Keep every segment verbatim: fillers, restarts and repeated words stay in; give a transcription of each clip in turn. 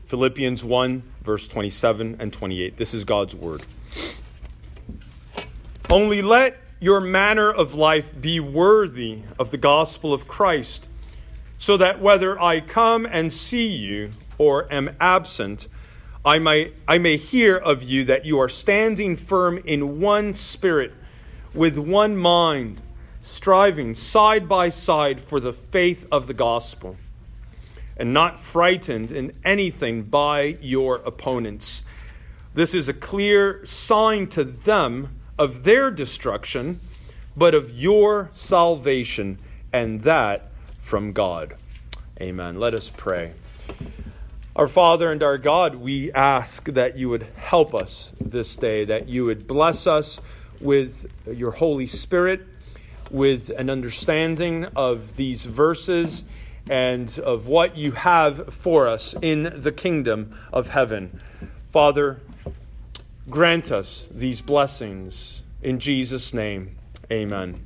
Philippians one, verse twenty-seven and twenty-eight. This is God's word. Only let your manner of life be worthy of the gospel of Christ, so that whether I come and see you or am absent, I may, I may hear of you that you are standing firm in one spirit, with one mind, striving side by side for the faith of the gospel, and not frightened in anything by your opponents. This is a clear sign to them of their destruction, but of your salvation, and that from God. Amen. Let us pray. Our Father and our God, we ask that you would help us this day, that you would bless us with your Holy Spirit, with an understanding of these verses and of what you have for us in the kingdom of heaven. Father, grant us these blessings in Jesus' name. Amen.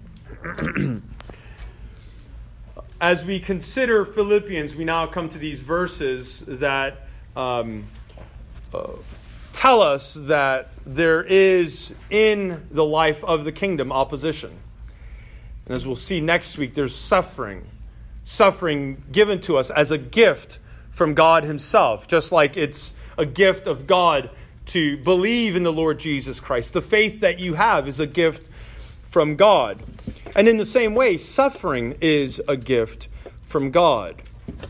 As we consider Philippians, we now come to these verses that um, uh, tell us that there is in the life of the kingdom opposition. And as we'll see next week, there's suffering. Suffering given to us as a gift from God himself, just like it's a gift of God to believe in the Lord Jesus Christ. The faith that you have is a gift from God. And in the same way, suffering is a gift from God.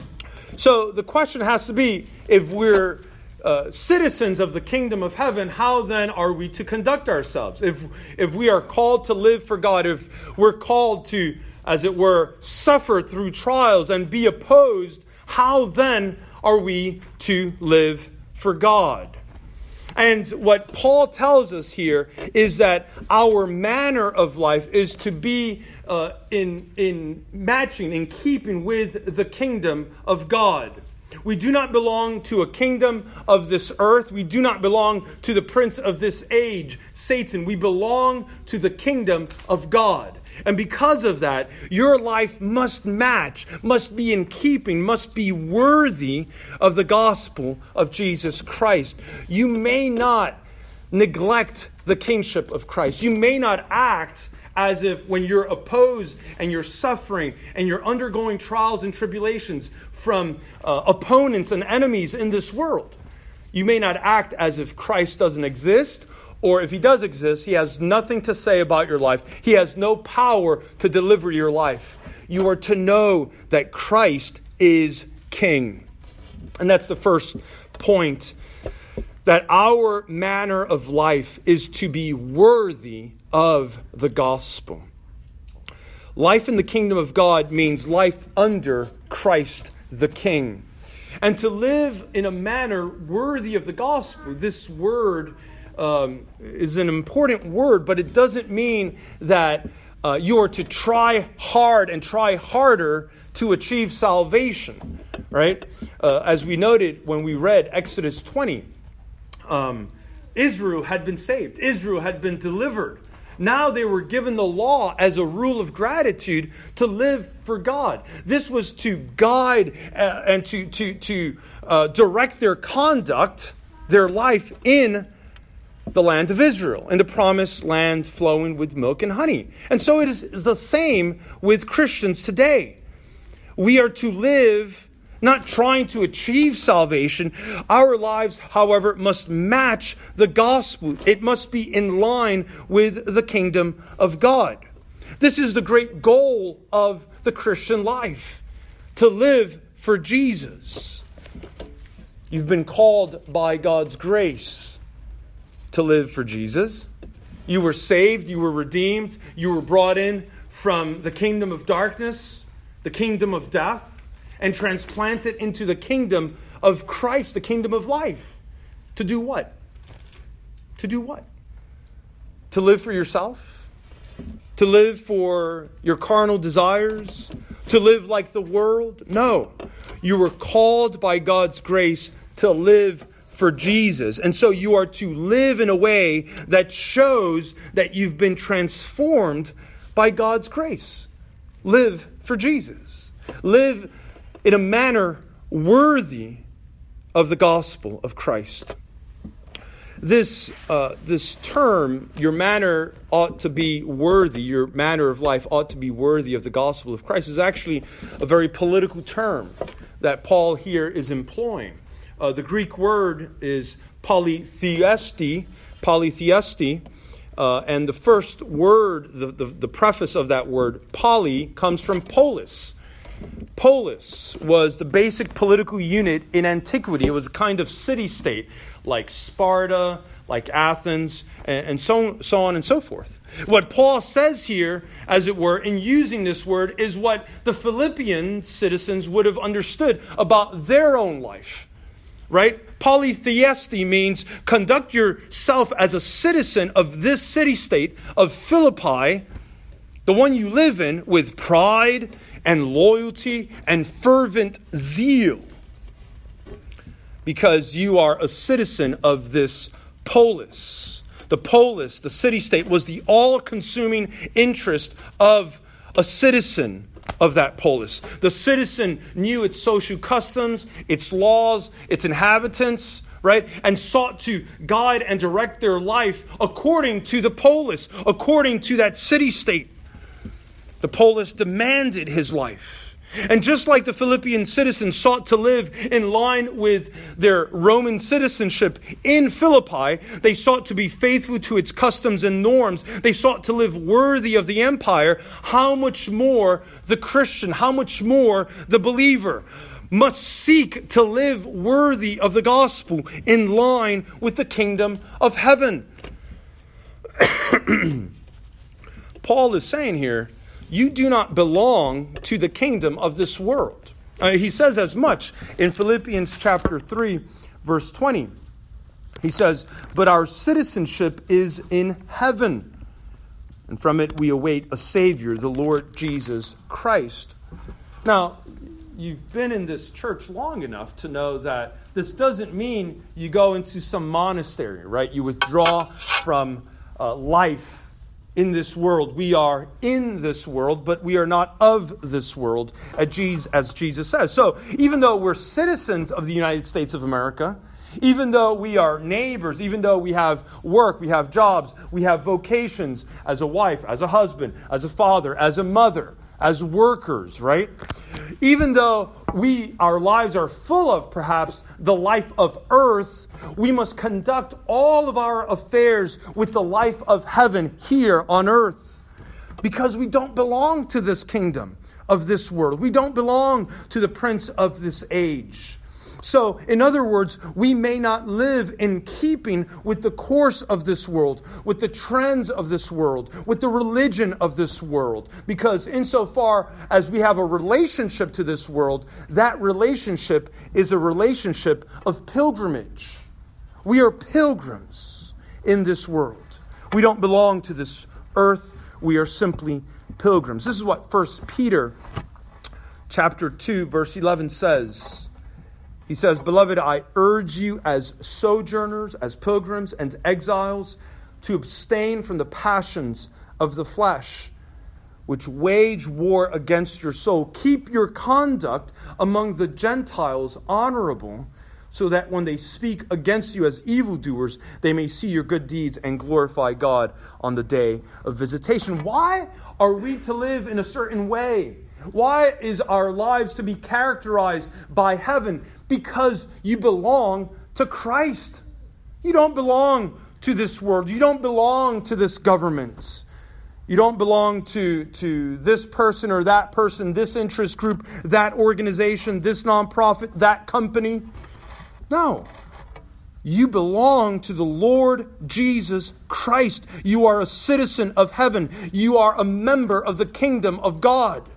So the question has to be, if we're uh, citizens of the kingdom of heaven, how then are we to conduct ourselves? If, if we are called to live for God, if we're called to, as it were, suffer through trials and be opposed, how then are we to live for God? And what Paul tells us here is that our manner of life is to be uh, in, in matching, in keeping with the kingdom of God. We do not belong to a kingdom of this earth. We do not belong to the prince of this age, Satan. We belong to the kingdom of God. And because of that, your life must match, must be in keeping, must be worthy of the gospel of Jesus Christ. You may not neglect the kingship of Christ. You may not act as if when you're opposed and you're suffering and you're undergoing trials and tribulations from uh, opponents and enemies in this world, you may not act as if Christ doesn't exist. Or if he does exist, he has nothing to say about your life. He has no power to deliver your life. You are to know that Christ is King. And that's the first point, that our manner of life is to be worthy of the gospel. Life in the kingdom of God means life under Christ the King. And to live in a manner worthy of the gospel, this word Um, is an important word, but it doesn't mean that uh, you are to try hard and try harder to achieve salvation, right? Uh, as we noted when we read Exodus twenty, um, Israel had been saved. Israel had been delivered. Now they were given the law as a rule of gratitude to live for God. This was to guide uh, and to, to, to uh, direct their conduct, their life in the land of Israel, in the promised land flowing with milk and honey. And so it is the same with Christians today. We are to live not trying to achieve salvation. Our lives, however, must match the gospel. It must be in line with the kingdom of God. This is the great goal of the Christian life, to live for Jesus. You've been called by God's grace to live for Jesus. You were saved, you were redeemed, you were brought in from the kingdom of darkness, the kingdom of death, and transplanted into the kingdom of Christ, the kingdom of life. To do what? To do what? To live for yourself? To live for your carnal desires? To live like the world? No. You were called by God's grace to live for Jesus. And so you are to live in a way that shows that you've been transformed by God's grace. Live for Jesus. Live in a manner worthy of the gospel of Christ. This uh, this term, your manner ought to be worthy, your manner of life ought to be worthy of the gospel of Christ, is actually a very political term that Paul here is employing. Uh, the Greek word is polytheisty, polytheisty, uh, and the first word, the, the, the preface of that word, poly, comes from polis. Polis was the basic political unit in antiquity. It was a kind of city-state, like Sparta, like Athens, and, and so, so on and so forth. What Paul says here, as it were, in using this word, is what the Philippian citizens would have understood about their own life. Right? Polytheisty means conduct yourself as a citizen of this city-state of Philippi, the one you live in, with pride and loyalty and fervent zeal, because you are a citizen of this polis. The polis, the city-state, was the all-consuming interest of a citizen of that polis. The citizen knew its social customs, its laws, its inhabitants, right? And sought to guide and direct their life according to the polis, according to that city-state. The polis demanded his life. And just like the Philippian citizens sought to live in line with their Roman citizenship in Philippi, they sought to be faithful to its customs and norms. They sought to live worthy of the empire. How much more the Christian, how much more the believer must seek to live worthy of the gospel in line with the kingdom of heaven. Paul is saying here, you do not belong to the kingdom of this world. Uh, he says as much in Philippians chapter three, verse twenty. He says, but our citizenship is in heaven, and from it we await a Savior, the Lord Jesus Christ. Now, you've been in this church long enough to know that this doesn't mean you go into some monastery, right? You withdraw from uh, life in this world. We are in this world, but we are not of this world, as Jesus says. So even though we're citizens of the United States of America, even though we are neighbors, even though we have work, we have jobs, we have vocations as a wife, as a husband, as a father, as a mother, as workers, right? Even though we, our lives are full of perhaps the life of earth, we must conduct all of our affairs with the life of heaven here on earth. Because we don't belong to this kingdom of this world. We don't belong to the prince of this age. So, in other words, we may not live in keeping with the course of this world, with the trends of this world, with the religion of this world. Because insofar as we have a relationship to this world, that relationship is a relationship of pilgrimage. We are pilgrims in this world. We don't belong to this earth. We are simply pilgrims. This is what First Peter chapter two, verse eleven says. He says, beloved, I urge you as sojourners, as pilgrims and exiles, to abstain from the passions of the flesh, which wage war against your soul. Keep your conduct among the Gentiles honorable, so that when they speak against you as evildoers, they may see your good deeds and glorify God on the day of visitation. Why are we to live in a certain way? Why is our lives to be characterized by heaven? Because you belong to Christ. You don't belong to this world. You don't belong to this government. You don't belong to, to this person or that person, this interest group, that organization, this nonprofit, that company. No. You belong to the Lord Jesus Christ. You are a citizen of heaven. You are a member of the kingdom of God.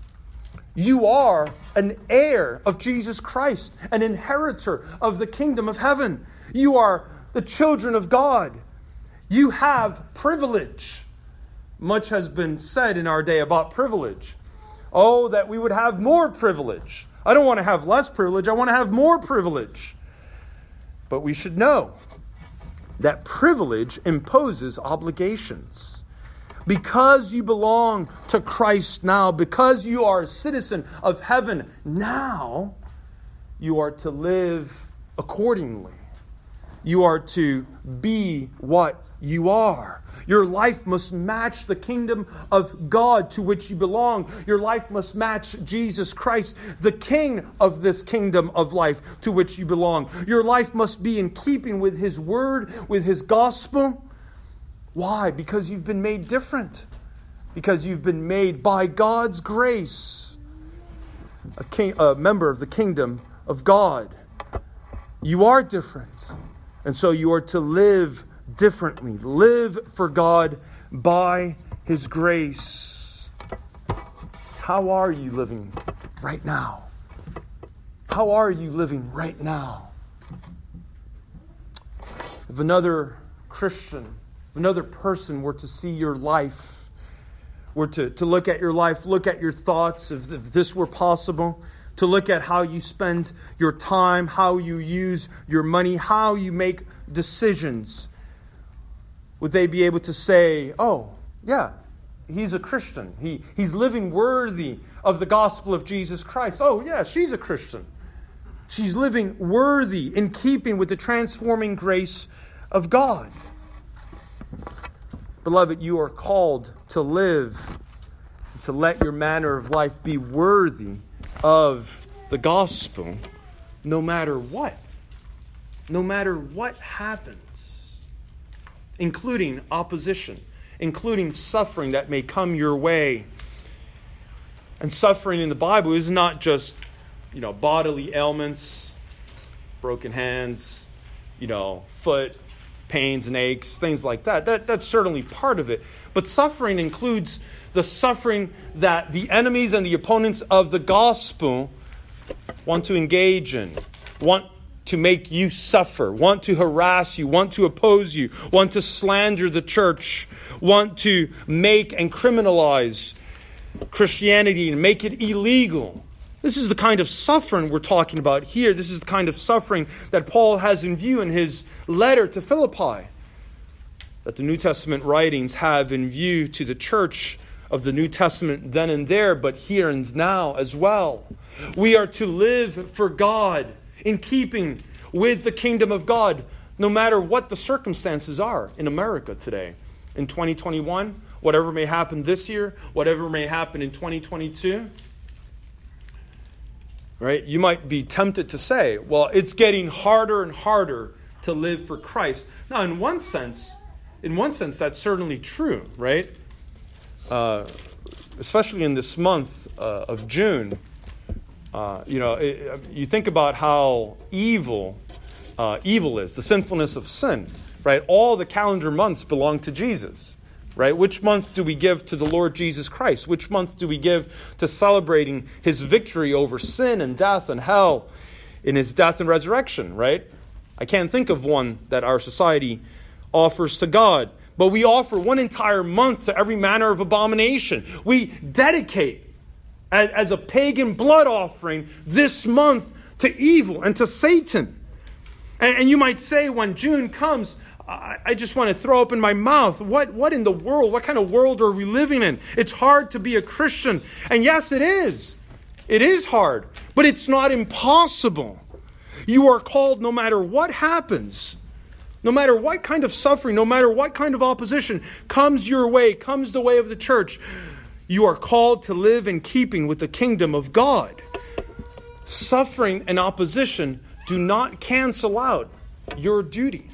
You are an heir of Jesus Christ, an inheritor of the kingdom of heaven. You are the children of God. You have privilege. Much has been said in our day about privilege. Oh, that we would have more privilege. I don't want to have less privilege. I want to have more privilege. But we should know that privilege imposes obligations. Because you belong to Christ now, because you are a citizen of heaven now, you are to live accordingly. You are to be what you are. Your life must match the kingdom of God to which you belong. Your life must match Jesus Christ, the King of this kingdom of life to which you belong. Your life must be in keeping with His word, with His gospel. Why? Because you've been made different. Because you've been made by God's grace a, king, a member of the kingdom of God. You are different. And so you are to live differently. Live for God by His grace. How are you living right now? How are you living right now? If another Christian, if another person were to see your life, were to, to look at your life, look at your thoughts, if, if this were possible, to look at how you spend your time, how you use your money, how you make decisions, would they be able to say, oh, yeah, he's a Christian. He, he's living worthy of the gospel of Jesus Christ. Oh, yeah, she's a Christian. She's living worthy in keeping with the transforming grace of God. Beloved, you are called to live, to let your manner of life be worthy of the gospel, no matter what. No matter what happens, including opposition, including suffering that may come your way. And suffering in the Bible is not just, you know, bodily ailments, broken hands, you know, foot pains and aches, things like that. That that's certainly part of it. But suffering includes the suffering that the enemies and the opponents of the gospel want to engage in, want to make you suffer, want to harass you, want to oppose you, want to slander the church, want to make and criminalize Christianity and make it illegal. This is the kind of suffering we're talking about here. This is the kind of suffering that Paul has in view in his letter to Philippi, that the New Testament writings have in view to the church of the New Testament then and there, but here and now as well. We are to live for God in keeping with the kingdom of God, no matter what the circumstances are in America today. In twenty twenty-one, whatever may happen this year, whatever may happen in twenty twenty-two, right? You might be tempted to say, well, it's getting harder and harder to live for Christ. Now, in one sense, in one sense, that's certainly true, right? Uh, especially in this month uh, of June. Uh, you know, it, you think about how evil uh, evil is, the sinfulness of sin, right? All the calendar months belong to Jesus, right? Which month do we give to the Lord Jesus Christ? Which month do we give to celebrating His victory over sin and death and hell in His death and resurrection, right? I can't think of one that our society offers to God, but we offer one entire month to every manner of abomination. We dedicate As, as a pagan blood offering this month to evil and to Satan. And, and you might say when June comes, I, I just want to throw open my mouth. What, what in the world? What kind of world are we living in? It's hard to be a Christian. And yes, it is. It is hard. But it's not impossible. You are called no matter what happens, no matter what kind of suffering, no matter what kind of opposition comes your way, comes the way of the church, you are called to live in keeping with the kingdom of God. Suffering and opposition do not cancel out your duty.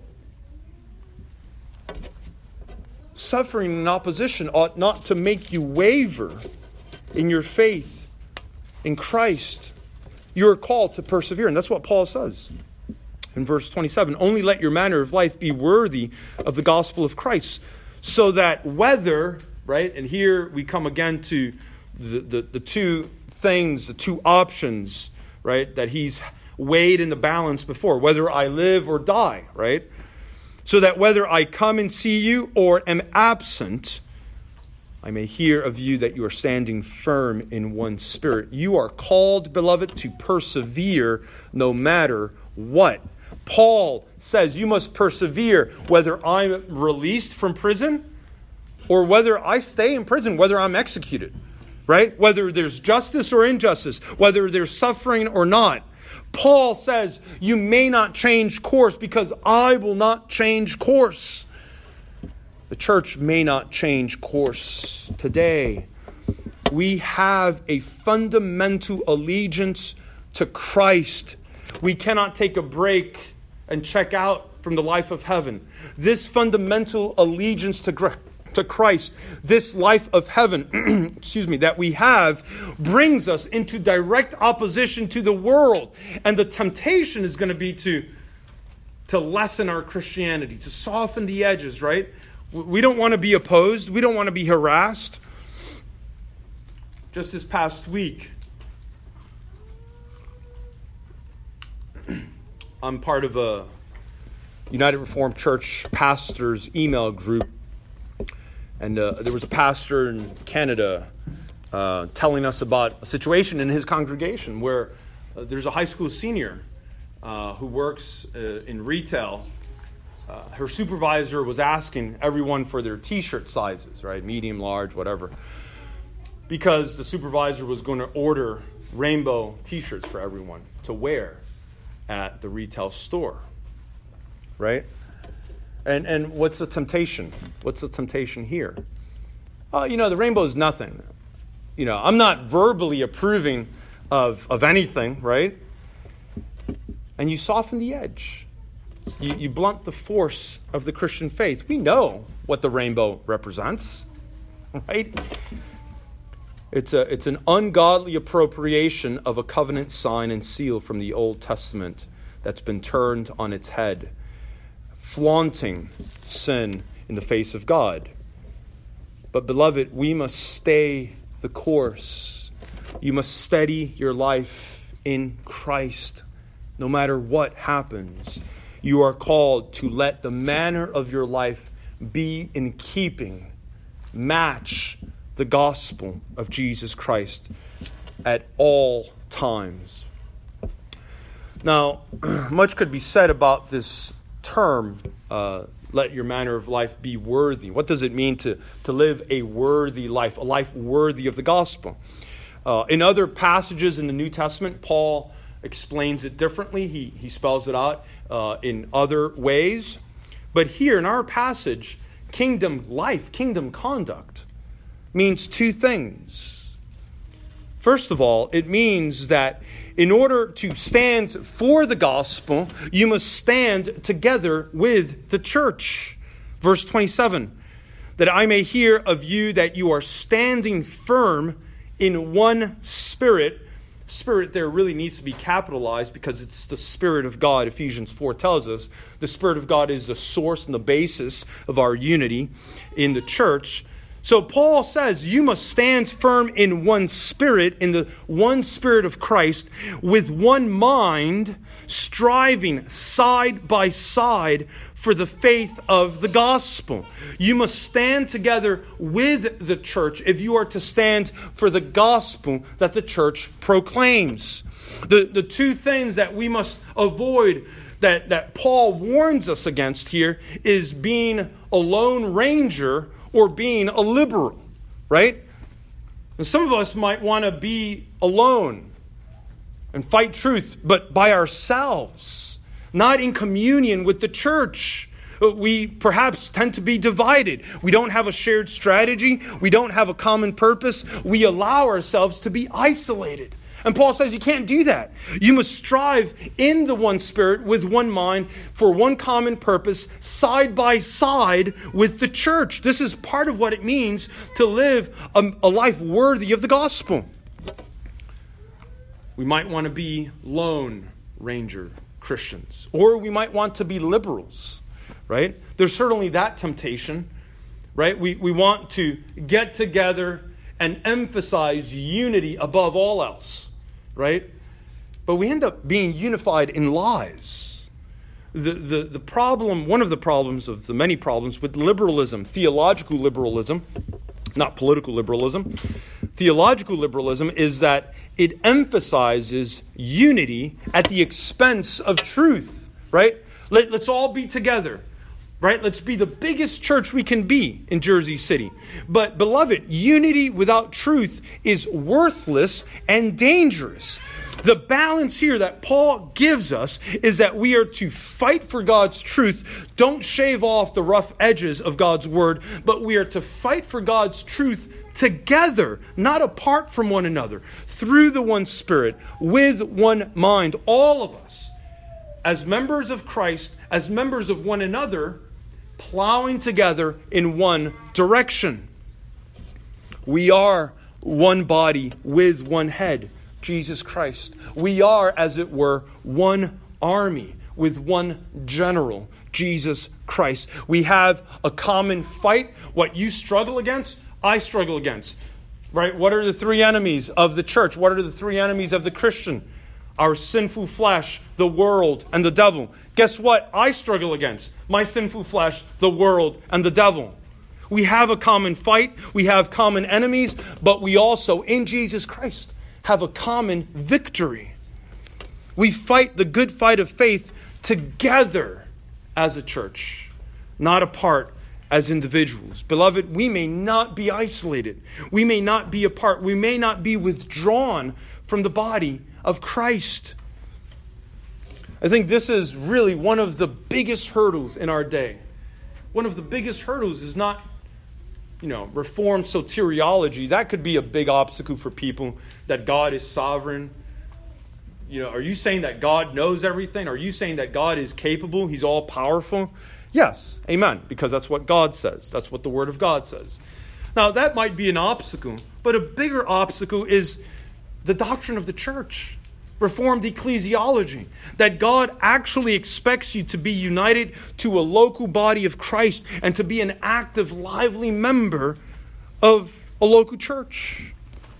Suffering and opposition ought not to make you waver in your faith in Christ. You are called to persevere, and that's what Paul says in verse twenty-seven. Only let your manner of life be worthy of the gospel of Christ, so that whether... Right? And here we come again to the, the, the two things, the two options, right, that he's weighed in the balance before, whether I live or die, right? So that whether I come and see you or am absent, I may hear of you that you are standing firm in one spirit. You are called, beloved, to persevere no matter what. Paul says you must persevere whether I'm released from prison or whether I stay in prison, whether I'm executed, right? Whether there's justice or injustice, whether there's suffering or not. Paul says, you may not change course because I will not change course. The church may not change course today. We have a fundamental allegiance to Christ. We cannot take a break and check out from the life of heaven. This fundamental allegiance to to Christ, this life of heaven, excuse me, that we have, brings us into direct opposition to the world. And the temptation is going to be to, to lessen our Christianity, to soften the edges, right? We don't want to be opposed. We don't want to be harassed. Just this past week, I'm part of a United Reformed Church pastors email group. And uh, there was a pastor in Canada uh, telling us about a situation in his congregation where uh, there's a high school senior uh, who works uh, in retail. Uh, her supervisor was asking everyone for their t-shirt sizes, right? Medium, large, whatever. Because the supervisor was going to order rainbow t-shirts for everyone to wear at the retail store, right? And and what's the temptation? What's the temptation here? Uh, you know, the rainbow is nothing. You know, I'm not verbally approving of, of anything, right? And you soften the edge. You, you blunt the force of the Christian faith. We know what the rainbow represents, right? It's a it's an ungodly appropriation of a covenant sign and seal from the Old Testament that's been turned on its head, flaunting sin in the face of God. But beloved, we must stay the course. You must steady your life in Christ, no matter what happens. You are called to let the manner of your life be in keeping, match the gospel of Jesus Christ at all times. Now, much could be said about this term, uh, let your manner of life be worthy. What does it mean to, to live a worthy life, a life worthy of the gospel? Uh, in other passages in the New Testament, Paul explains it differently. He, he spells it out uh, in other ways. But here in our passage, kingdom life, kingdom conduct means two things. First of all, it means that in order to stand for the gospel, you must stand together with the church. Verse twenty-seven, that I may hear of you that you are standing firm in one spirit. Spirit there really needs to be capitalized because it's the Spirit of God. Ephesians four tells us the Spirit of God is the source and the basis of our unity in the church. So Paul says you must stand firm in one spirit, in the one Spirit of Christ, with one mind, striving side by side for the faith of the gospel. You must stand together with the church if you are to stand for the gospel that the church proclaims. The, the two things that we must avoid that, that Paul warns us against here is being a lone ranger or being a liberal, right? And some of us might want to be alone and fight truth, but by ourselves, not in communion with the church. We perhaps tend to be divided. We don't have a shared strategy. We don't have a common purpose. We allow ourselves to be isolated. And Paul says you can't do that. You must strive in the one spirit with one mind for one common purpose, side by side with the church. This is part of what it means to live a, a life worthy of the gospel. We might want to be lone ranger Christians, or we might want to be liberals, right? There's certainly that temptation, right? We, we want to get together and emphasize unity above all else. Right? But we end up being unified in lies. The, the, the problem, one of the problems of the many problems with liberalism, theological liberalism, not political liberalism, theological liberalism is that it emphasizes unity at the expense of truth. Right? Let, let's all be together. Right? Let's be the biggest church we can be in Jersey City. But, beloved, unity without truth is worthless and dangerous. The balance here that Paul gives us is that we are to fight for God's truth. Don't shave off the rough edges of God's word, but we are to fight for God's truth together, not apart from one another, through the one Spirit, with one mind. All of us, as members of Christ, as members of one another, plowing together in one direction. We are one body with one head, Jesus Christ. We are, as it were, one army with one general, Jesus Christ. We have a common fight. What you struggle against, I struggle against. Right? What are the three enemies of the church? What are the three enemies of the Christian? Our sinful flesh, the world, and the devil. Guess what? I struggle against my sinful flesh, the world, and the devil. We have a common fight. We have common enemies, but we also, in Jesus Christ, have a common victory. We fight the good fight of faith together as a church, not apart as individuals. Beloved, we may not be isolated. We may not be apart. We may not be withdrawn from the body of Christ. I think this is really one of the biggest hurdles in our day. One of the biggest hurdles is not, you know, Reformed soteriology. That could be a big obstacle for people, that God is sovereign. You know, are you saying that God knows everything? Are you saying that God is capable? He's all powerful? Yes, amen, because that's what God says. That's what the Word of God says. Now, that might be an obstacle, but a bigger obstacle is the doctrine of the church, Reformed ecclesiology, that God actually expects you to be united to a local body of Christ and to be an active, lively member of a local church.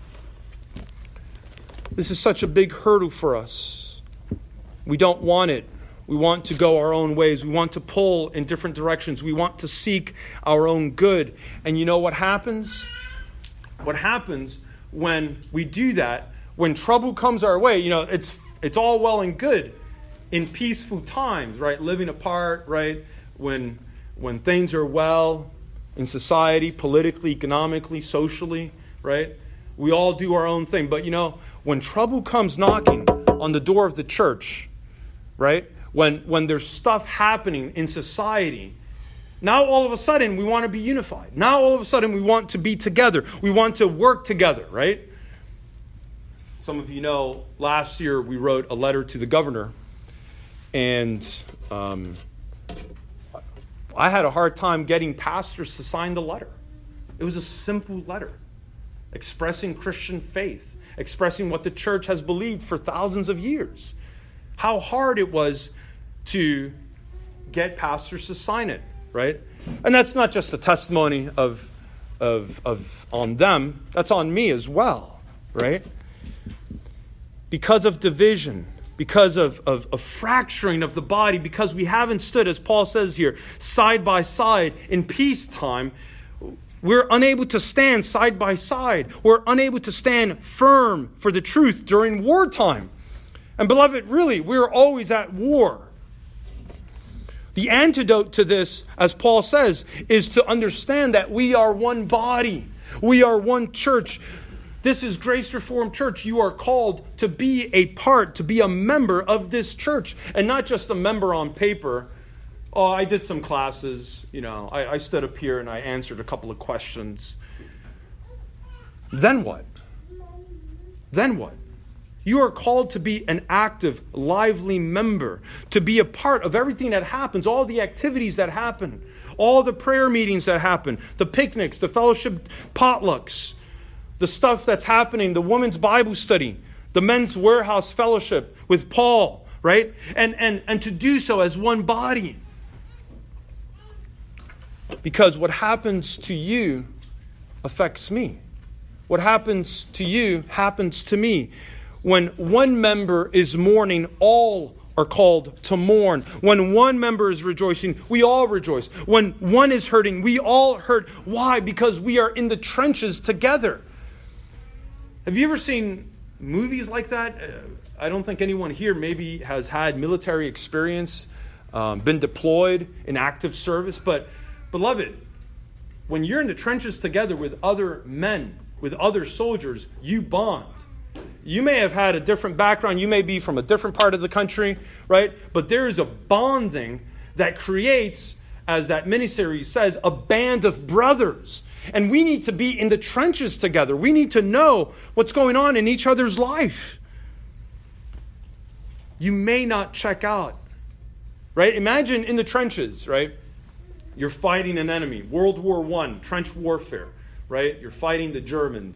This is such a big hurdle for us. We don't want it. We want to go our own ways. We want to pull in different directions. We want to seek our own good. And you know what happens? What happens when we do that, when trouble comes our way, you know, it's it's all well and good in peaceful times, right? Living apart, right? When when things are well in society, politically, economically, socially, right? We all do our own thing. But, you know, when trouble comes knocking on the door of the church, right? When when there's stuff happening in society, now all of a sudden we want to be unified. Now all of a sudden we want to be together. We want to work together, right? Some of you know, last year we wrote a letter to the governor, and um, I had a hard time getting pastors to sign the letter. It was a simple letter, expressing Christian faith, expressing what the church has believed for thousands of years. How hard it was to get pastors to sign it, right? And that's not just a testimony of, of, of on them, that's on me as well, right? Because of division, because of, of, of fracturing of the body, because we haven't stood, as Paul says here, side by side in peacetime, we're unable to stand side by side. We're unable to stand firm for the truth during wartime. And beloved, really, we're always at war. The antidote to this, as Paul says, is to understand that we are one body. We are one church. This is Grace Reformed Church. You are called to be a part, to be a member of this church, and not just a member on paper. Oh, I did some classes, you know, I, I stood up here and I answered a couple of questions. Then what? Then what? You are called to be an active, lively member, to be a part of everything that happens, all the activities that happen, all the prayer meetings that happen, the picnics, the fellowship potlucks, the stuff that's happening, the women's Bible study, the men's warehouse fellowship with Paul, right? And, and, and to do so as one body. Because what happens to you affects me. What happens to you happens to me. When one member is mourning, all are called to mourn. When one member is rejoicing, we all rejoice. When one is hurting, we all hurt. Why? Because we are in the trenches together. Have you ever seen movies like that? Uh, I don't think anyone here maybe has had military experience, um, been deployed in active service. But, beloved, when you're in the trenches together with other men, with other soldiers, you bond. You may have had a different background. You may be from a different part of the country, right? But there is a bonding that creates, as that miniseries says, a band of brothers. And we need to be in the trenches together. We need to know what's going on in each other's life. You may not check out, right? Imagine in the trenches, right? You're fighting an enemy. World War One, trench warfare, right? You're fighting the Germans.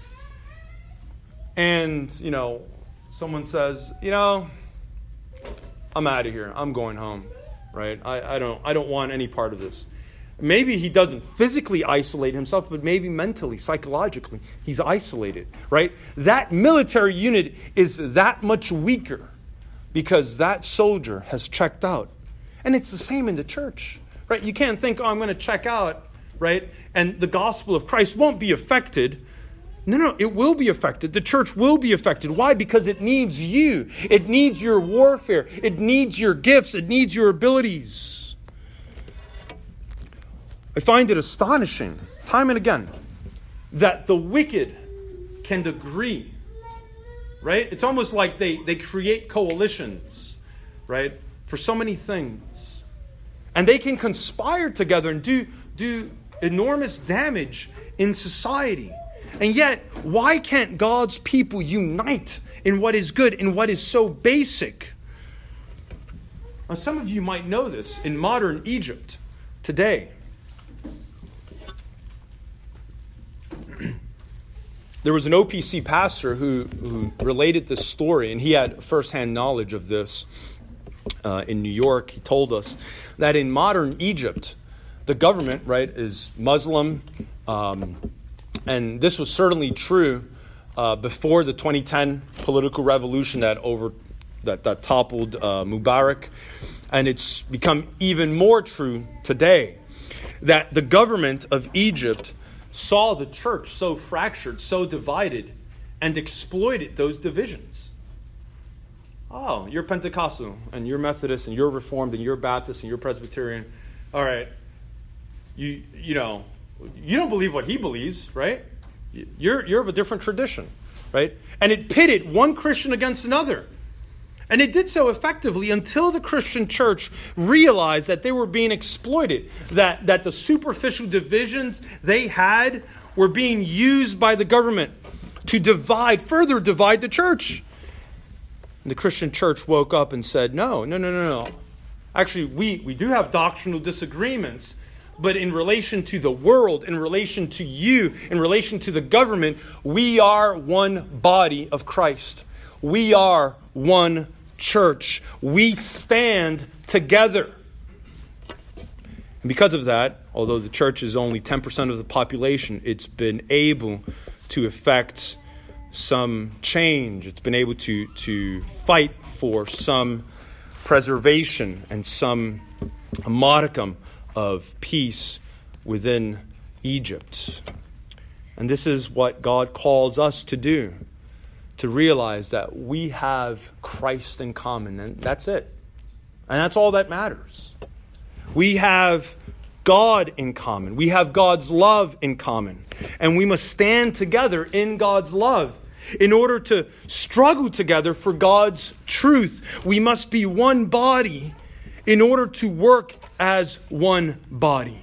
And, you know, someone says, you know, I'm out of here. I'm going home, right? I, I don't I don't want any part of this. Maybe he doesn't physically isolate himself, but maybe mentally, psychologically, he's isolated, right? That military unit is that much weaker because that soldier has checked out. And it's the same in the church, right? You can't think, oh, I'm going to check out, right? And the gospel of Christ won't be affected. No, no, it will be affected. The church will be affected. Why? Because it needs you. It needs your warfare. It needs your gifts. It needs your abilities. I find it astonishing, time and again, that the wicked can agree, right? It's almost like they, they create coalitions, right, for so many things. And they can conspire together and do, do enormous damage in society. And yet, why can't God's people unite in what is good, in what is so basic? Now, some of you might know this in modern Egypt today. There was an O P C pastor who, who related this story, and he had firsthand knowledge of this uh, in New York. He told us that in modern Egypt, the government, right, is Muslim. Um, and this was certainly true uh, before the twenty ten political revolution that over that, that toppled uh, Mubarak. And it's become even more true today that the government of Egypt saw the church so fractured, so divided, and exploited those divisions. Oh, you're Pentecostal, and you're Methodist, and you're Reformed, and you're Baptist, and you're Presbyterian. All right, you you know, you don't believe what he believes, right? You're you're of a different tradition, right? And it pitted one Christian against another. And it did so effectively until the Christian church realized that they were being exploited, that, that the superficial divisions they had were being used by the government to divide, further divide the church. And the Christian church woke up and said, no, no, no, no, no. Actually, we, we do have doctrinal disagreements, but in relation to the world, in relation to you, in relation to the government, we are one body of Christ. We are one church. We stand together. And because of that, although the church is only ten percent of the population, it's been able to effect some change. It's been able to, to fight for some preservation and some modicum of peace within Egypt. And this is what God calls us to do, to realize that we have Christ in common, and that's it. And that's all that matters. We have God in common. We have God's love in common. And we must stand together in God's love. In order to struggle together for God's truth, we must be one body in order to work as one body.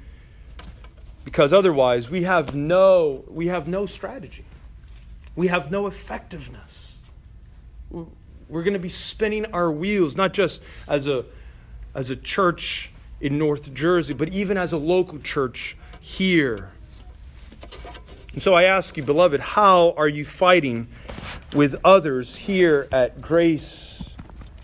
Because otherwise, we have no, we have no strategy. We have no effectiveness. We're going to be spinning our wheels, not just as a, as a church in North Jersey, but even as a local church here. And so I ask you, beloved, how are you fighting with others here at Grace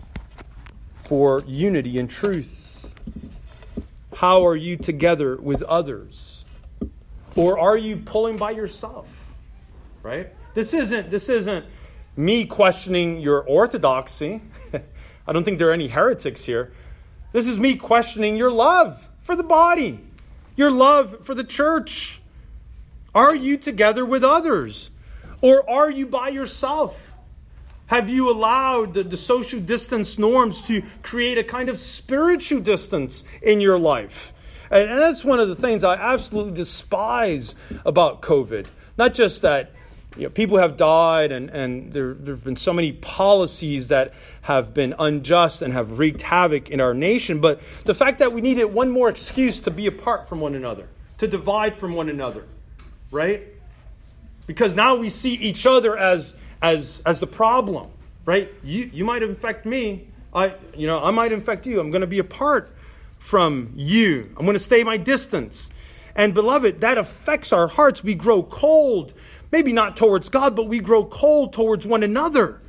for unity and truth? How are you together with others? Or are you pulling by yourself? Right? This isn't this isn't me questioning your orthodoxy. I don't think there are any heretics here. This is me questioning your love for the body, your love for the church. Are you together with others? Or are you by yourself? Have you allowed the, the social distance norms to create a kind of spiritual distance in your life? And, and that's one of the things I absolutely despise about COVID. Not just that You know, people have died, and, and there, there have been so many policies that have been unjust and have wreaked havoc in our nation. But the fact that we needed one more excuse to be apart from one another, to divide from one another, right? Because now we see each other as as as the problem, right? You you might infect me, I you know I might infect you. I'm going to be apart from you. I'm going to stay my distance. And beloved, that affects our hearts. We grow cold. Maybe not towards God, but we grow cold towards one another.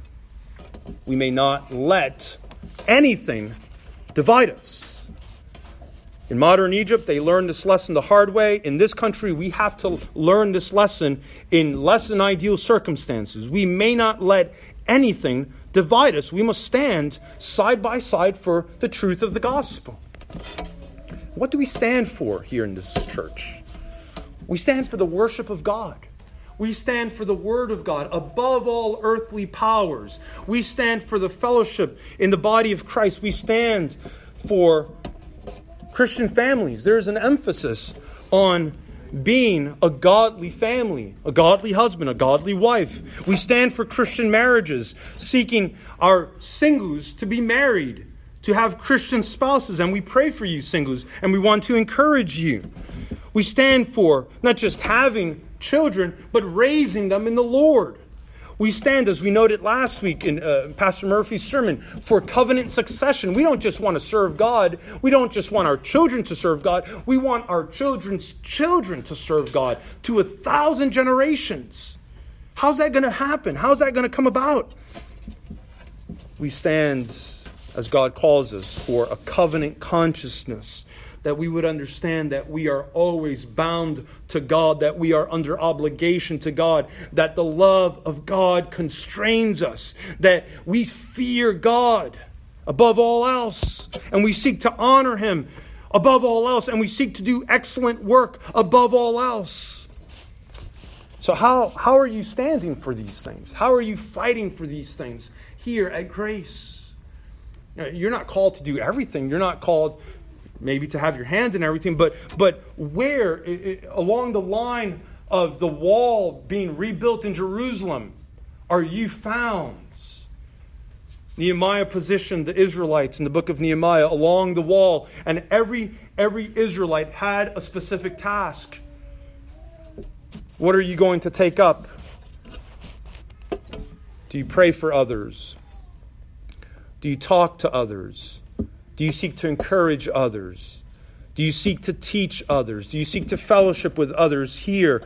We may not let anything divide us. In modern Egypt, they learned this lesson the hard way. In this country, we have to learn this lesson in less than ideal circumstances. We may not let anything divide us. We must stand side by side for the truth of the gospel. What do we stand for here in this church? We stand for the worship of God. We stand for the Word of God above all earthly powers. We stand for the fellowship in the body of Christ. We stand for Christian families. There is an emphasis on being a godly family, a godly husband, a godly wife. We stand for Christian marriages, seeking our singles to be married, to have Christian spouses. And we pray for you, singles, and we want to encourage you. We stand for not just having children, but raising them in the Lord. We stand, as we noted last week in uh, Pastor Murphy's sermon, for covenant succession. We don't just want to serve God. We don't just want our children to serve God. We want our children's children to serve God to a thousand generations. How's that going to happen? How's that going to come about? We stand, as God calls us, for a covenant consciousness, that we would understand that we are always bound to God, that we are under obligation to God, that the love of God constrains us, that we fear God above all else, and we seek to honor Him above all else, and we seek to do excellent work above all else. So how, how are you standing for these things? How are you fighting for these things here at Grace? You're not called to do everything. You're not called maybe to have your hands in everything, but but where it, it, along the line of the wall being rebuilt in Jerusalem are you found? Nehemiah positioned the Israelites in the book of Nehemiah along the wall, and every every Israelite had a specific task. What are you going to take up? Do you pray for others? Do you talk to others? Do you seek to encourage others? Do you seek to teach others? Do you seek to fellowship with others here?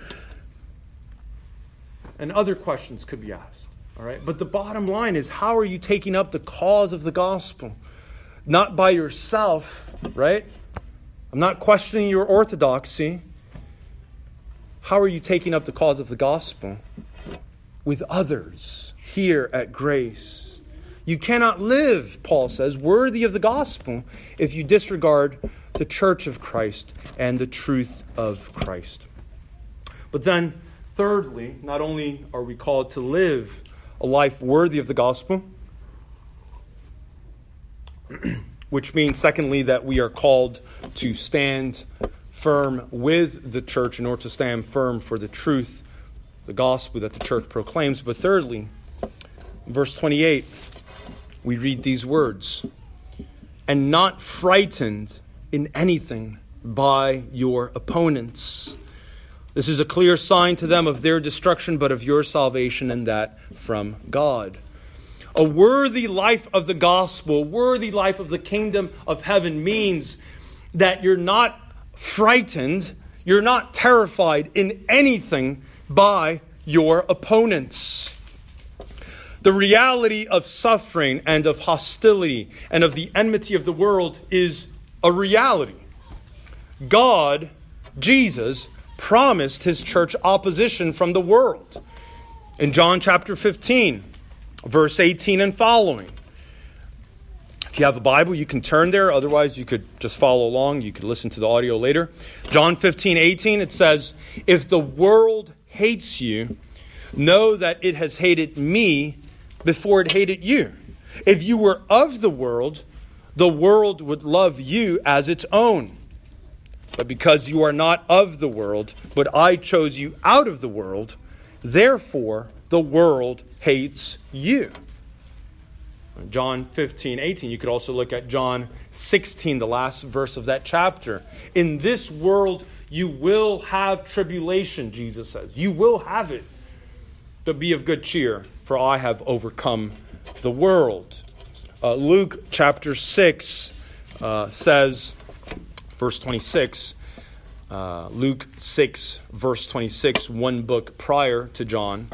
And other questions could be asked. All right? But the bottom line is, how are you taking up the cause of the gospel? Not by yourself, right? I'm not questioning your orthodoxy. How are you taking up the cause of the gospel? With others here at Grace. You cannot live, Paul says, worthy of the gospel if you disregard the church of Christ and the truth of Christ. But then, thirdly, not only are we called to live a life worthy of the gospel, which means, secondly, that we are called to stand firm with the church in order to stand firm for the truth, the gospel that the church proclaims. But thirdly, verse twenty-eight, we read these words, and not frightened in anything by your opponents. This is a clear sign to them of their destruction, but of your salvation, and that from God. A worthy life of the gospel, a worthy life of the kingdom of heaven means that you're not frightened, you're not terrified in anything by your opponents. The reality of suffering and of hostility and of the enmity of the world is a reality. God, Jesus, promised His church opposition from the world. In John chapter fifteen, verse eighteen and following. If you have a Bible, you can turn there. Otherwise, you could just follow along. You could listen to the audio later. John fifteen, eighteen, it says, if the world hates you, know that it has hated me before it hated you. If you were of the world, the world would love you as its own. But because you are not of the world, but I chose you out of the world, Therefore, the world hates you. John fifteen, eighteen. You could also look at John sixteen, the last verse of that chapter. In this world, you will have tribulation, Jesus says. You will have it. But be of good cheer, for I have overcome the world. Uh, Luke chapter six uh, says, verse twenty-six, uh, Luke six, verse twenty-six, one book prior to John.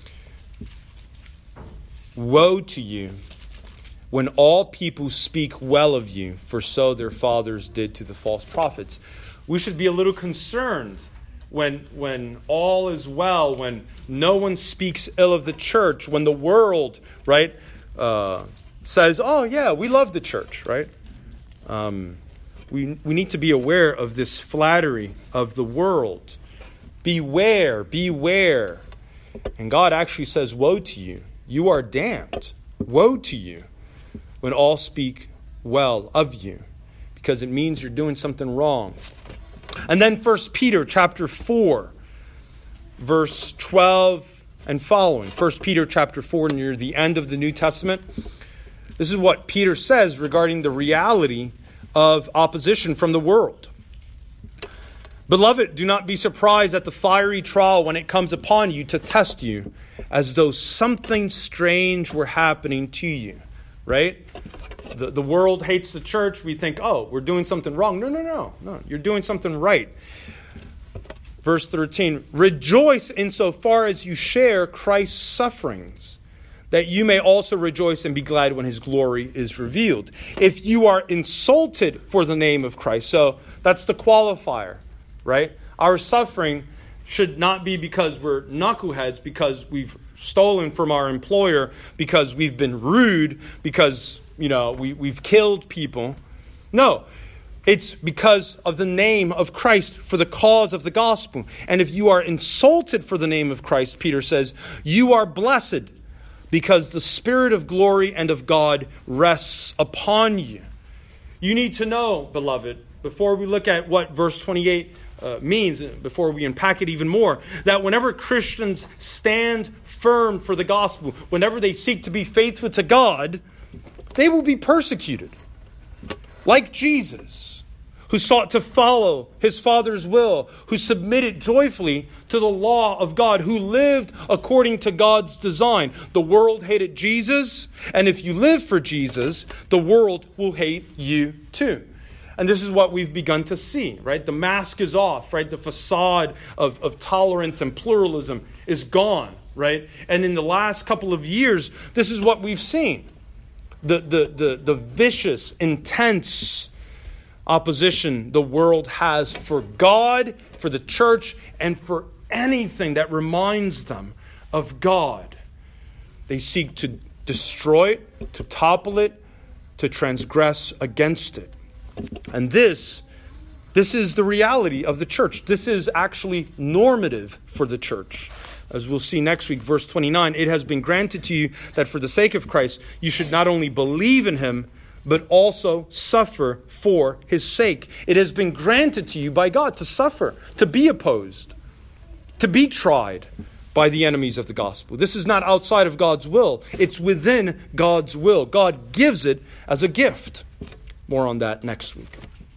Woe to you when all people speak well of you, for so their fathers did to the false prophets. We should be a little concerned when, when all is well, when no one speaks ill of the church, when the world, right, uh, says, oh yeah, we love the church, right? Um, we, we need to be aware of this flattery of the world. Beware, beware. And God actually says, woe to you. You are damned. Woe to you when all speak well of you, because it means you're doing something wrong. And then First Peter chapter four, verse twelve and following. First Peter chapter four, near the end of the New Testament. This is what Peter says regarding the reality of opposition from the world. Beloved, do not be surprised at the fiery trial when it comes upon you to test you, as though something strange were happening to you. Right? The, the world hates the church. We think, oh, we're doing something wrong. No, no, no. No, you're doing something right. Verse thirteen, rejoice insofar as you share Christ's sufferings, that you may also rejoice and be glad when his glory is revealed. If you are insulted for the name of Christ, so that's the qualifier, right? Our suffering should not be because we're knuckleheads, because we've stolen from our employer, because we've been rude, because, you know, we, we've killed people. No, it's because of the name of Christ, for the cause of the gospel. And if you are insulted for the name of Christ, Peter says, you are blessed, because the Spirit of glory and of God rests upon you. You need to know, beloved, before we look at what verse twenty-eight uh, means, before we unpack it even more, that whenever Christians stand firm for the gospel, whenever they seek to be faithful to God, they will be persecuted. Like Jesus, who sought to follow his Father's will, who submitted joyfully to the law of God, who lived according to God's design. The world hated Jesus, and if you live for Jesus, the world will hate you too. And this is what we've begun to see, right? The mask is off, right? The facade of, of tolerance and pluralism is gone, right? And in the last couple of years, this is what we've seen. The, the, the, the vicious, intense opposition the world has for God, for the church, and for anything that reminds them of God. They seek to destroy it, to topple it, to transgress against it. And this, this is the reality of the church. This is actually normative for the church. As we'll see next week, verse twenty-nine, it has been granted to you that for the sake of Christ, you should not only believe in him, but also suffer for his sake. It has been granted to you by God to suffer, to be opposed, to be tried by the enemies of the gospel. This is not outside of God's will. It's within God's will. God gives it as a gift. More on that next week.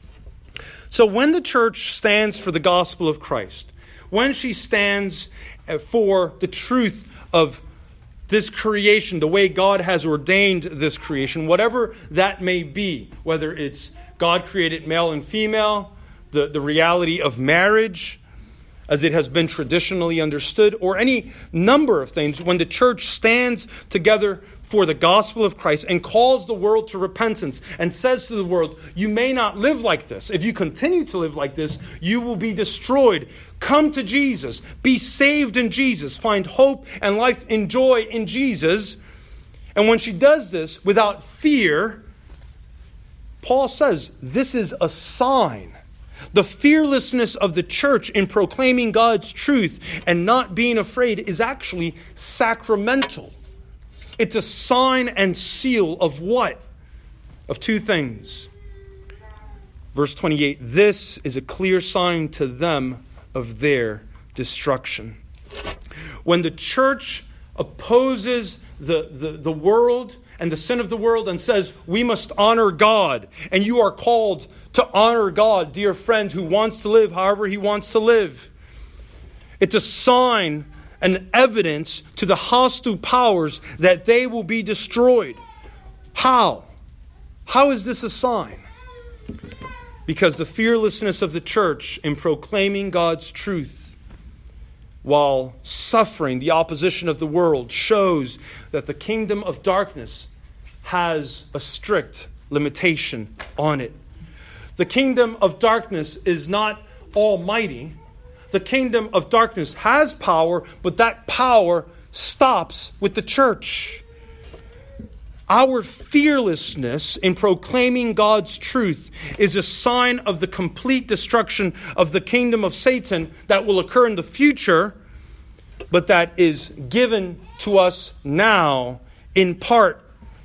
So when the church stands for the gospel of Christ, when she stands for the truth of this creation, the way God has ordained this creation, whatever that may be, whether it's God created male and female, the, the reality of marriage, as it has been traditionally understood, or any number of things, when the church stands together for the gospel of Christ and calls the world to repentance and says to the world, you may not live like this. If you continue to live like this, you will be destroyed. Come to Jesus. Be saved in Jesus. Find hope and life and joy in Jesus. And when she does this without fear, Paul says this is a sign. The fearlessness of the church in proclaiming God's truth and not being afraid is actually sacramental. It's a sign and seal of what? Of two things. Verse twenty-eight, this is a clear sign to them of their destruction. when the church opposes the, the, the world and the sin of the world and says we must honor God, and you are called to honor God, dear friend, who wants to live however he wants to live. It's a sign and evidence to the hostile powers that they will be destroyed. How? How is this a sign? Because the fearlessness of the church in proclaiming God's truth while suffering the opposition of the world shows that the kingdom of darkness has a strict limitation on it. The kingdom of darkness is not almighty. The kingdom of darkness has power, but that power stops with the church. Our fearlessness in proclaiming God's truth is a sign of the complete destruction of the kingdom of Satan that will occur in the future, but that is given to us now in part.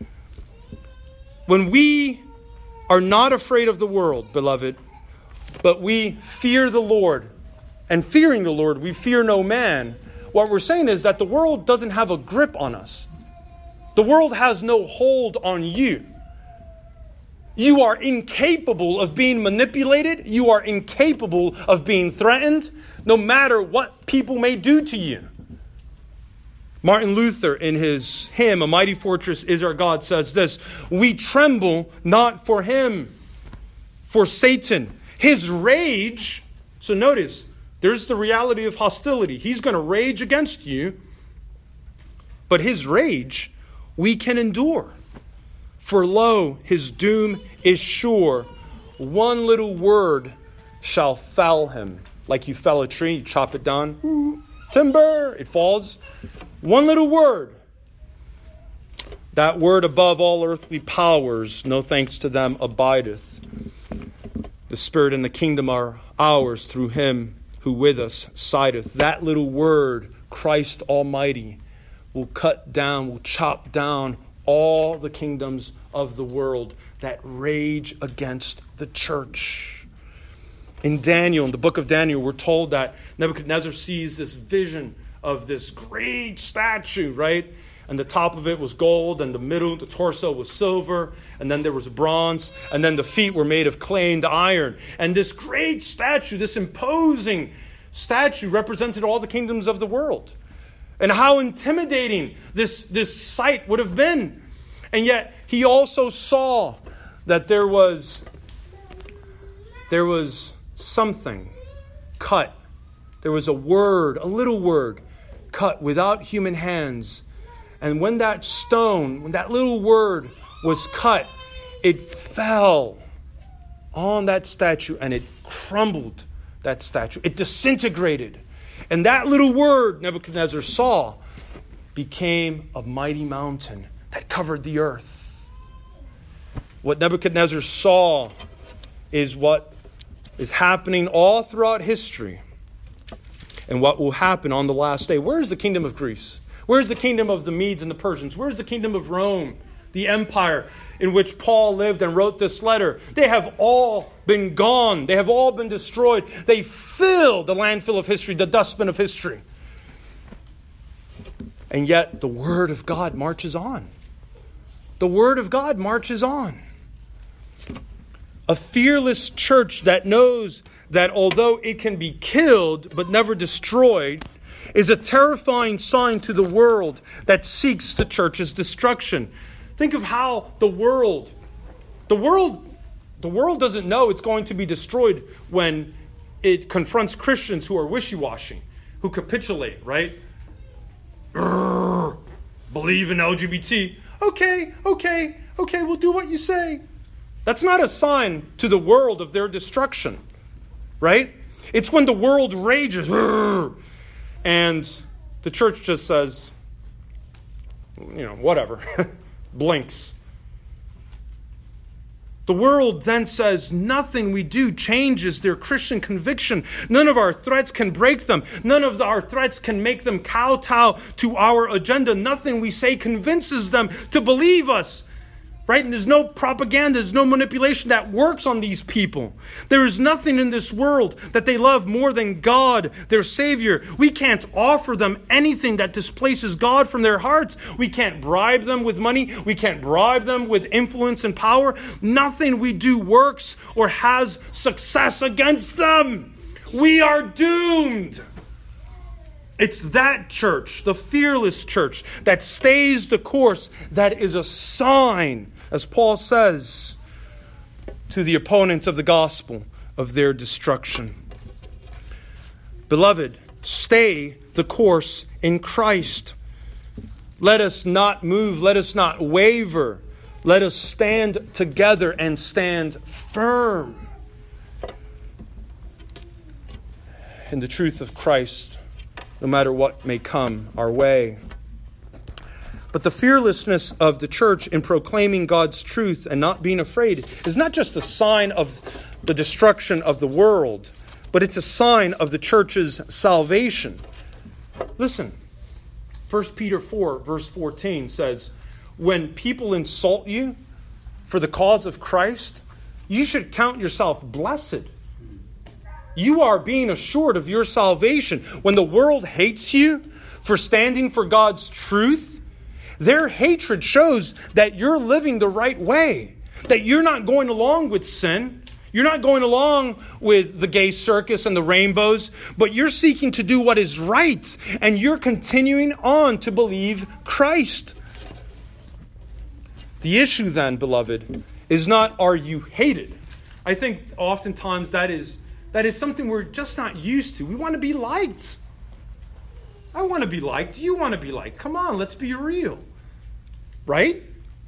When we are not afraid of the world, beloved, but we fear the Lord, and fearing the Lord, we fear no man, what we're saying is that the world doesn't have a grip on us. The world has no hold on you. You are incapable of being manipulated. You are incapable of being threatened, no matter what people may do to you. Martin Luther, in his hymn, "A Mighty Fortress is Our God," says this: "We tremble not for him, for Satan. His rage," so notice, there's the reality of hostility. He's going to rage against you, but his rage we can endure. For lo, his doom is sure. One little word shall fell him. Like you fell a tree, you chop it down. Ooh, timber, it falls. One little word. That word above all earthly powers, no thanks to them, abideth. The Spirit and the kingdom are ours through him who with us sideth. That little word, Christ Almighty, will cut down, will chop down all the kingdoms of the world that rage against the church. In Daniel, in the book of Daniel, we're told that Nebuchadnezzar sees this vision of this great statue, right? And the top of it was gold, and the middle, the torso was silver, and then there was bronze, and then the feet were made of clay and iron. And this great statue, this imposing statue, represented all the kingdoms of the world. And how intimidating this, this sight would have been. And yet, he also saw that there was, there was something cut. There was a word, a little word, cut without human hands. And when that stone, when that little word was cut, it fell on that statue and it crumbled that statue. It disintegrated. And that little word Nebuchadnezzar saw became a mighty mountain that covered the earth. What Nebuchadnezzar saw is what is happening all throughout history and what will happen on the last day. Where is the kingdom of Greece? Where's the kingdom of the Medes and the Persians? Where's the kingdom of Rome, the empire in which Paul lived and wrote this letter? They have all been gone. They have all been destroyed. They fill the landfill of history, the dustbin of history. And yet the word of God marches on. The word of God marches on. A fearless church that knows that although it can be killed but never destroyed, is a terrifying sign to the world that seeks the church's destruction. Think of how the world, the world, the world doesn't know it's going to be destroyed when it confronts Christians who are wishy-washy, who capitulate, right? Urgh, believe in L G B T. Okay, okay, okay, we'll do what you say. That's not a sign to the world of their destruction, right? It's when the world rages, urgh, and the church just says, you know, whatever, blinks. The world then says nothing we do changes their Christian conviction. None of our threats can break them. None of our threats can make them kowtow to our agenda. Nothing we say convinces them to believe us. Right? And there's no propaganda, there's no manipulation that works on these people. There is nothing in this world that they love more than God, their Savior. We can't offer them anything that displaces God from their hearts. We can't bribe them with money. We can't bribe them with influence and power. Nothing we do works or has success against them. We are doomed. It's that church, the fearless church, that stays the course, that is a sign, as Paul says, to the opponents of the gospel, of their destruction. Beloved, stay the course in Christ. Let us not move, let us not waver. Let us stand together and stand firm in the truth of Christ, no matter what may come our way. But the fearlessness of the church in proclaiming God's truth and not being afraid is not just a sign of the destruction of the world, but it's a sign of the church's salvation. Listen, First Peter four, verse fourteen says, when people insult you for the cause of Christ, you should count yourself blessed. You are being assured of your salvation. When the world hates you for standing for God's truth, their hatred shows that you're living the right way, that you're not going along with sin. You're not going along with the gay circus and the rainbows, but you're seeking to do what is right, and you're continuing on to believe Christ. The issue then, beloved, is not are you hated. I think oftentimes that is That is something we're just not used to. We want to be liked. I want to be liked. You want to be liked. Come on, let's be real. Right?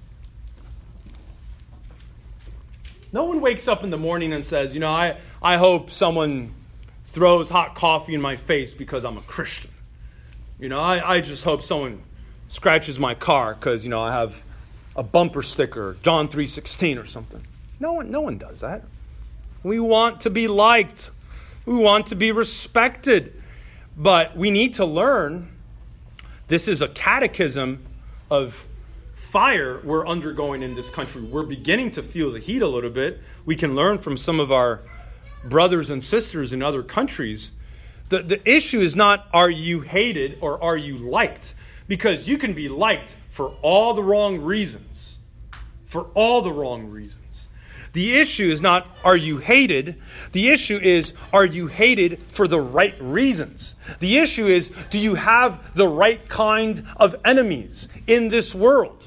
No one wakes up in the morning and says, you know, I, I hope someone throws hot coffee in my face because I'm a Christian. You know, I, I just hope someone scratches my car because, you know, I have a bumper sticker, John three sixteen or something. No one, no one does that. We want to be liked. We want to be respected. But we need to learn. This is a catechism of fire we're undergoing in this country. We're beginning to feel the heat a little bit. We can learn from some of our brothers and sisters in other countries. The, the issue is not are you hated or are you liked? Because you can be liked for all the wrong reasons. For all the wrong reasons. The issue is not, are you hated? The issue is, are you hated for the right reasons? The issue is, do you have the right kind of enemies in this world?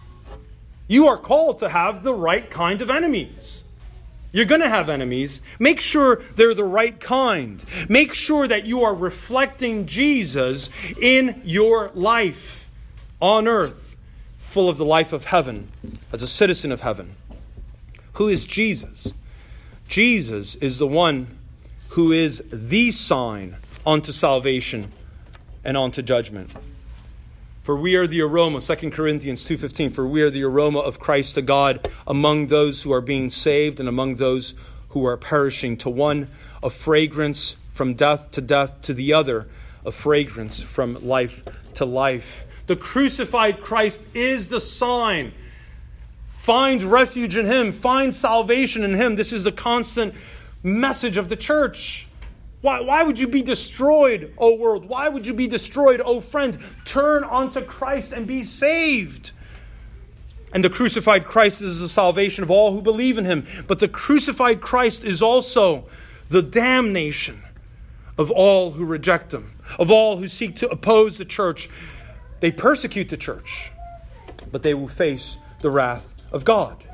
You are called to have the right kind of enemies. You're going to have enemies. Make sure they're the right kind. Make sure that you are reflecting Jesus in your life on earth, full of the life of heaven, as a citizen of heaven. Who is Jesus? Jesus is the one who is the sign unto salvation and unto judgment. For we are the aroma, Second Corinthians two fifteen, for we are the aroma of Christ to God among those who are being saved and among those who are perishing. To one, a fragrance from death to death, to the other, a fragrance from life to life. The crucified Christ is the sign. Find refuge in Him. Find salvation in Him. This is the constant message of the church. Why, why would you be destroyed, O world? Why would you be destroyed, O friend? Turn unto Christ and be saved. And the crucified Christ is the salvation of all who believe in Him. But the crucified Christ is also the damnation of all who reject Him, of all who seek to oppose the church. They persecute the church, but they will face the wrath of God.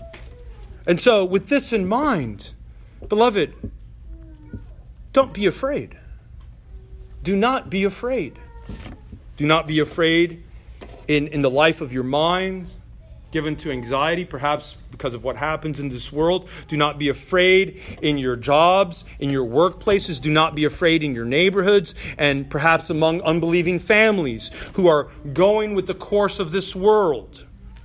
And so, with this in mind, beloved, don't be afraid. Do not be afraid. Do not be afraid in, in the life of your mind, given to anxiety, perhaps because of what happens in this world. Do not be afraid in your jobs, in your workplaces. Do not be afraid in your neighborhoods, and perhaps among unbelieving families who are going with the course of this world.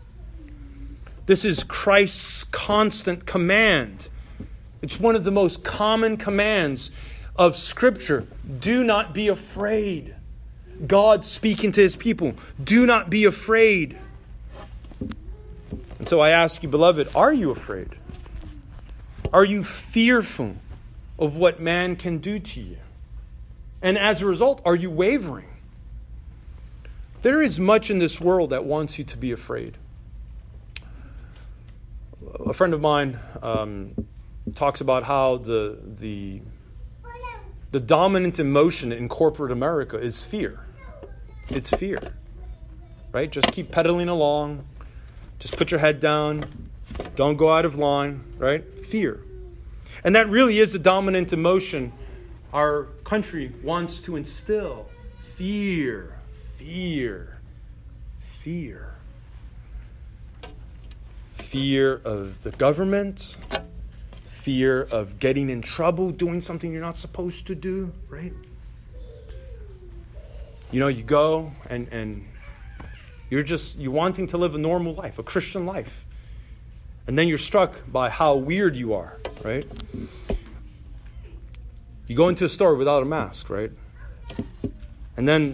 This is Christ's constant command. It's one of the most common commands of Scripture. Do not be afraid. God speaking to His people. Do not be afraid. And so I ask you, beloved, are you afraid? Are you fearful of what man can do to you? And as a result, are you wavering? There is much in this world that wants you to be afraid. A friend of mine um, talks about how the, the, the dominant emotion in corporate America is fear. It's fear, right? Just keep pedaling along. Just put your head down. Don't go out of line, right? Fear. And that really is the dominant emotion our country wants to instill. Fear, fear, fear. Fear of the government. Fear of getting in trouble, doing something you're not supposed to do, right? You know, you go and, and you're just, you're wanting to live a normal life, a Christian life. And then you're struck by how weird you are, right? You go into a store without a mask, right? And then,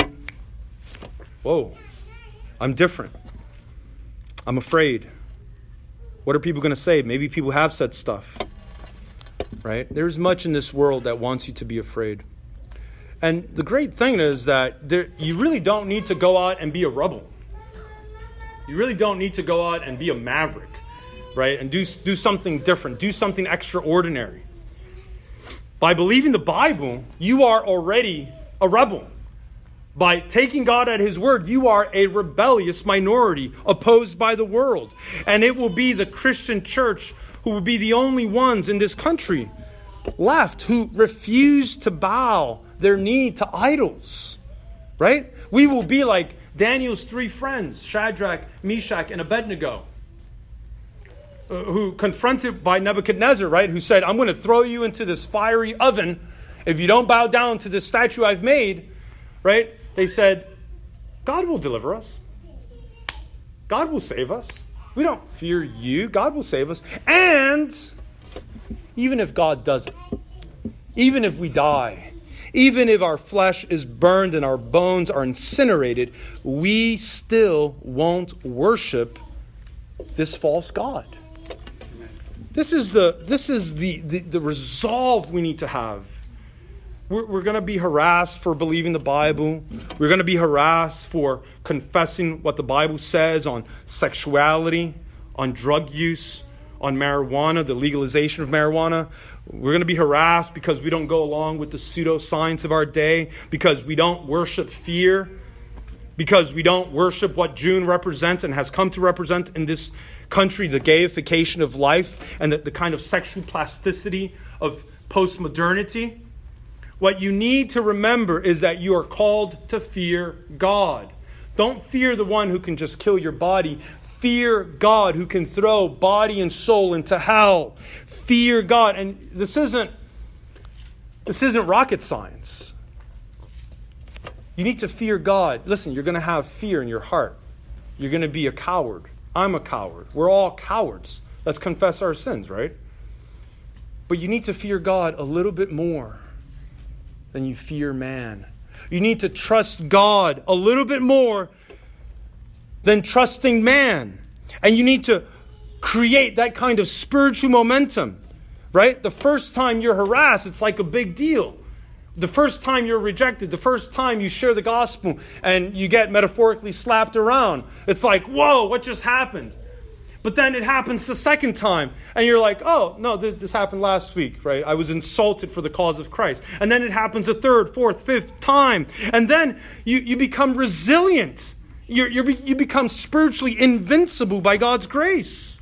whoa, I'm different. I'm afraid. What are people going to say? Maybe people have said stuff, right? There's much in this world that wants you to be afraid. And the great thing is that there, you really don't need to go out and be a rebel. You really don't need to go out and be a maverick, right? And do, do something different. Do something extraordinary. By believing the Bible, you are already a rebel. By taking God at His word, you are a rebellious minority opposed by the world. And it will be the Christian church who will be the only ones in this country left who refuse to bow their knee to idols, right? We will be like Daniel's three friends, Shadrach, Meshach, and Abednego, uh, who confronted by Nebuchadnezzar, right? Who said, I'm going to throw you into this fiery oven if you don't bow down to this statue I've made, right? They said, God will deliver us. God will save us. We don't fear you. God will save us. And even if God doesn't, even if we die, even if our flesh is burned and our bones are incinerated, we still won't worship this false god. This is the this is the, the, the resolve we need to have. We're, we're going to be harassed for believing the Bible. We're going to be harassed for confessing what the Bible says on sexuality, on drug use, on marijuana, the legalization of marijuana. We're going to be harassed because we don't go along with the pseudoscience of our day, because we don't worship fear, because we don't worship what June represents and has come to represent in this country, the gayification of life and the, the kind of sexual plasticity of postmodernity. What you need to remember is that you are called to fear God. Don't fear the one who can just kill your body. Fear God who can throw body and soul into hell. Fear God. And this isn't, this isn't rocket science. You need to fear God. Listen, you're going to have fear in your heart. You're going to be a coward. I'm a coward. We're all cowards. Let's confess our sins, right? But you need to fear God a little bit more than you fear man. You need to trust God a little bit more than trusting man. And you need to create that kind of spiritual momentum, right? The first time you're harassed, it's like a big deal. The first time you're rejected, the first time you share the gospel and you get metaphorically slapped around, it's like, whoa, what just happened? But then it happens the second time, and you're like, oh, no, th- this happened last week, right? I was insulted for the cause of Christ. And then it happens a third, fourth, fifth time. And then you, you become resilient. You're, you're, you become spiritually invincible by God's grace.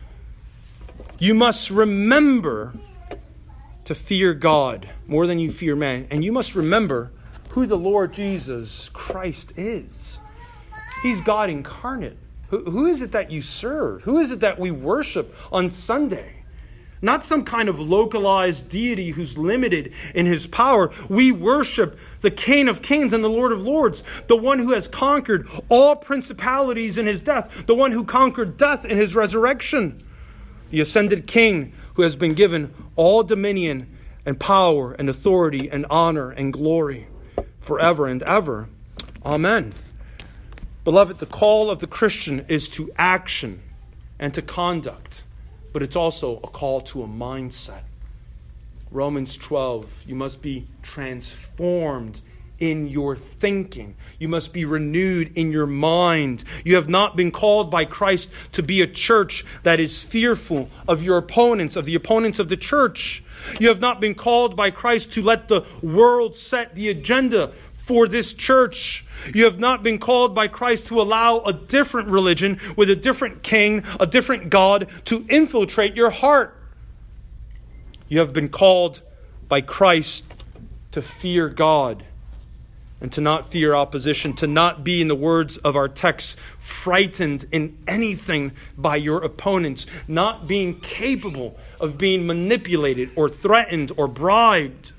You must remember to fear God more than you fear man. And you must remember who the Lord Jesus Christ is. He's God incarnate. Who, who is it that you serve? Who is it that we worship on Sunday? Not some kind of localized deity who's limited in his power. We worship the King of Kings and the Lord of Lords, the one who has conquered all principalities in his death, the one who conquered death in his resurrection, the ascended King who has been given all dominion and power and authority and honor and glory forever and ever. Amen. Beloved, the call of the Christian is to action, and to conduct, but it's also a call to a mindset. Romans twelve, you must be transformed in your thinking. You must be renewed in your mind. You have not been called by Christ to be a church that is fearful of your opponents, of the opponents of the church. You have not been called by Christ to let the world set the agenda for this church. You have not been called by Christ to allow a different religion with a different king, a different God to infiltrate your heart. You have been called by Christ to fear God and to not fear opposition, to not be, in the words of our text, frightened in anything by your opponents, not being capable of being manipulated or threatened or bribed.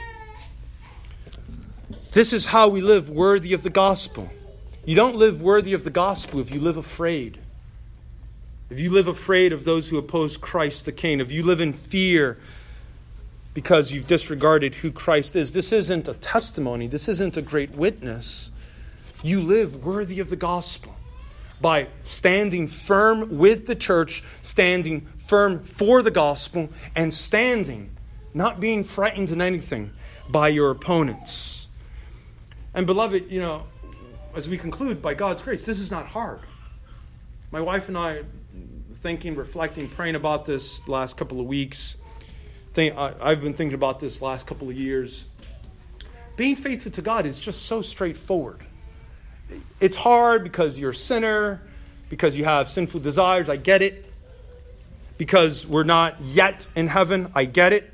This is how we live worthy of the gospel. You don't live worthy of the gospel if you live afraid. If you live afraid of those who oppose Christ the King, if you live in fear because you've disregarded who Christ is, this isn't a testimony. This isn't a great witness. You live worthy of the gospel by standing firm with the church, standing firm for the gospel, and standing, not being frightened in anything by your opponents. And beloved, you know, as we conclude, by God's grace, this is not hard. My wife and I, thinking, reflecting, praying about this the last couple of weeks, think, I, I've been thinking about this last couple of years. Being faithful to God is just so straightforward. It's hard because you're a sinner, because you have sinful desires, I get it. Because we're not yet in heaven, I get it.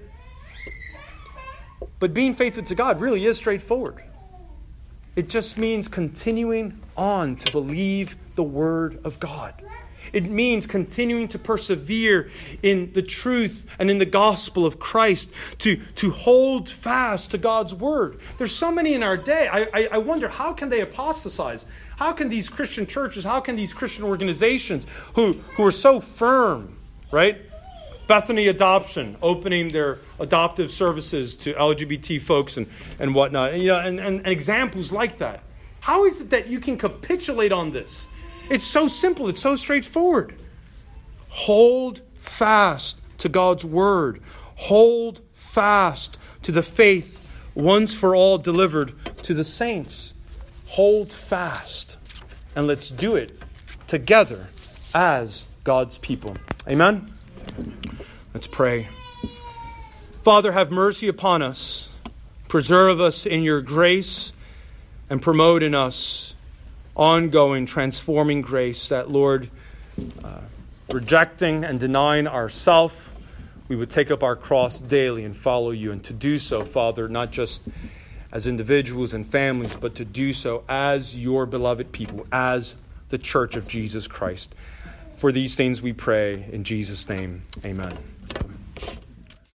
But being faithful to God really is straightforward. It just means continuing on to believe the Word of God. It means continuing to persevere in the truth and in the gospel of Christ, to, to hold fast to God's Word. There's so many in our day. I, I, I wonder, how can they apostatize? How can these Christian churches, how can these Christian organizations who, who are so firm, right? Bethany Adoption, opening their adoptive services to L G B T folks and, and whatnot. And, you know, and, and, and examples like that. How is it that you can capitulate on this? It's so simple. It's so straightforward. Hold fast to God's Word. Hold fast to the faith once for all delivered to the saints. Hold fast. And let's do it together as God's people. Amen? Let's pray. Father, have mercy upon us. Preserve us in your grace and promote in us ongoing, transforming grace that, Lord, uh, rejecting and denying ourselves, we would take up our cross daily and follow you. And to do so, Father, not just as individuals and families, but to do so as your beloved people, as the church of Jesus Christ. For these things we pray in Jesus' name. Amen.